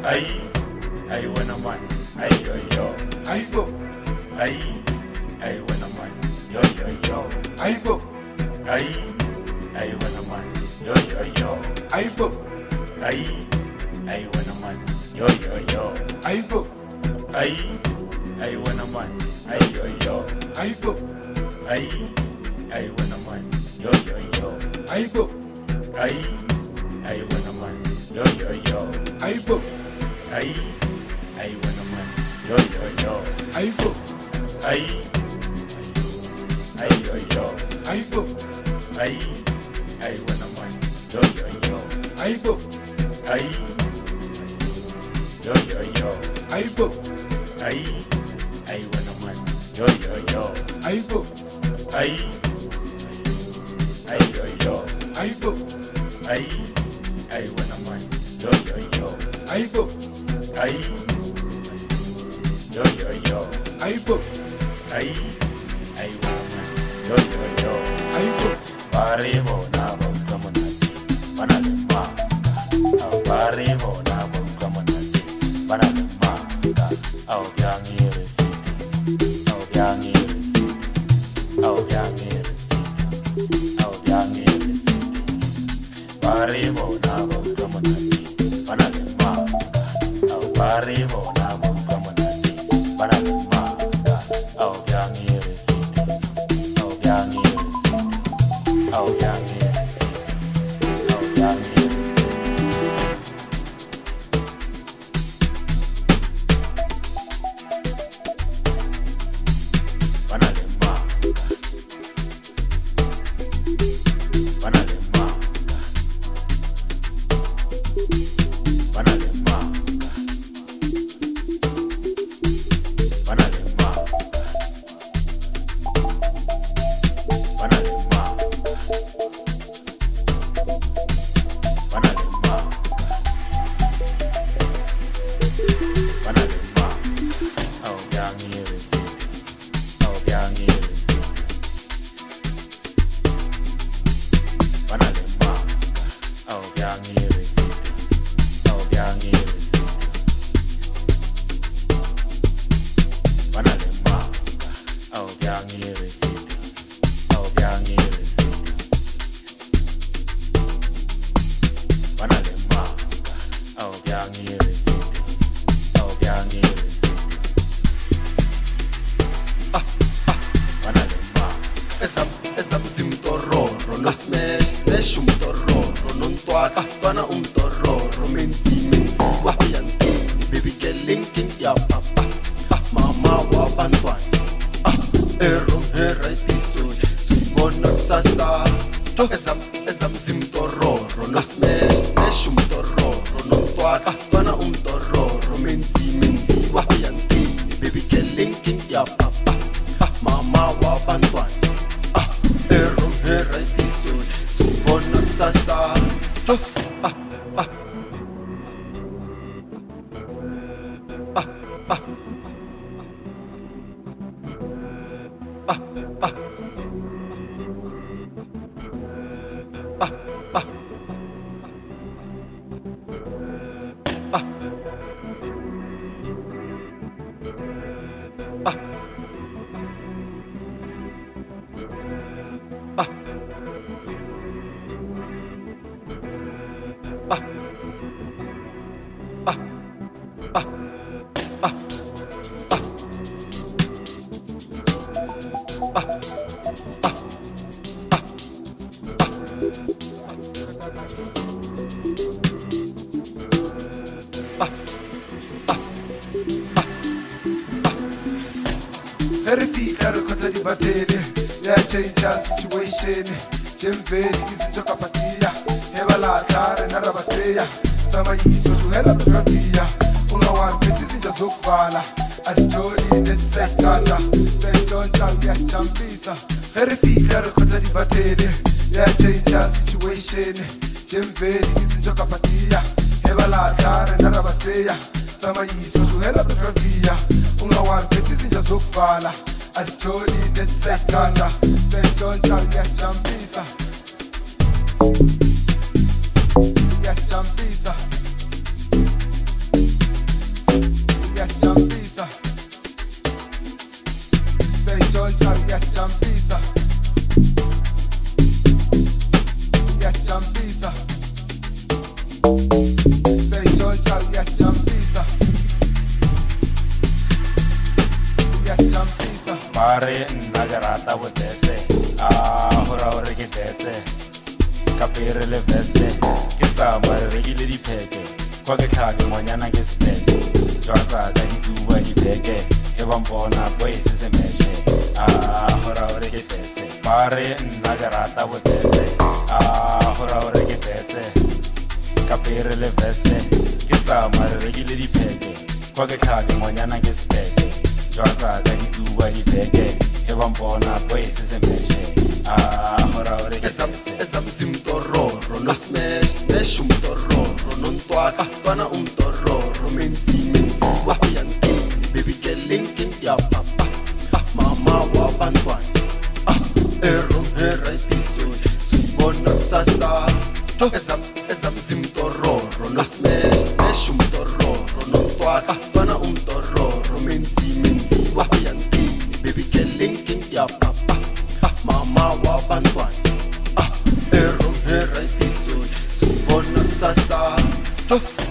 Ay, ay, buena man. Ay, yo. Ay, bo. Ay, ay, buena man. Yo. Ay, bo. Ay, ay, buena man. Yo. Ay, bo. Ay, ay, buena man. Yo. Ay, bo. Ay, ay, buena man. Ay, yo. Ay, bo. Ay, ay, buena man. Yo. Ay, bo. Ay, ay, buena man. Yo. Ay, bo. Ay, ay, buena man. Yo. Ay, bo. Ay, ay, yo. Ay, bo. Ay, ay, buena man. Yo. Ay, bo. Ay, yo. Ay, bo. Ay, ay, buena man. Yo. Ay, bo. Ay, ay, yo. Ay, bo. Ay, ay, buena man. Yo. Ay, bo. Ay, yo. Ay, bo. Ay, ay, buena man. Yo. Ay, bo. Paribo na bangkamunati, panalima. Au paribo na bangkamunati, panalima. Au biangirisi, au biangirisi, au biangirisi, au biangirisi. Paribo na bangkamunati, panalima. Au paribo na bangkamunati, panalima. Au biangirisi, au biangirisi. Oh, young years. Oh, young years. Panalima. Panalima. Panalima. Panalima. Panalima. Esa simtororo, no smash un tororo, non tuana un tororo, menzi, wahuyantini, baby girl linking ya papa, mama wa bantuan, ero hera itiso, subona sasa, esa simtororo, no smash un tororo, non tuana un tororo, menzi, wahuyantini, baby girl linking ya papa, mama wa bantuan. Ero hera itiso, subona sasa. Verifika rikota ribatele, ya change situation. Jemveli isichoka patia, heba la tare na rabatea. Sama yiso tuhela turavia, unga wampeti sinjazokubala. Asijoli netsekata, sejon changi achambisa. Verifika rikota ribatele, ya change situation. Jemveli isichoka patia, heba la tare na rabatea. Sama yiso tuhela turavia, unga wampeti sinjazokubala. Asijoli netsekata, sejon changi achambisa. Yes, Jambisa. nna ke rata botese hora hore ke tese ka pere le veste ke sama re rekile dipheke kwa ke tlhake ngwanyana ke speke jwa tsaka ditsuba dibeke e ba mpona bo e se semeshe hora hore ke tese ba re nna ke rata botese hora hore ke tese ka pere le veste ke sama re rekile dipheke kwa ke tlhake ngwanyana ke speke jwa tsaka ditsuba dibeke e ba mpona bo e se semeshe hora hore ke tese Esamsimtororo no smash umtororo no ntwana umtororo menzi wakuyantini baby girl linking ya papa mama wa bantwana erom heritiso sibona sasa esamsimtororo no smash umtororo no ntwana umtororo menzi wakuyantini baby girl linking ya papa mama wa bantwana erom heritiso sibona sasa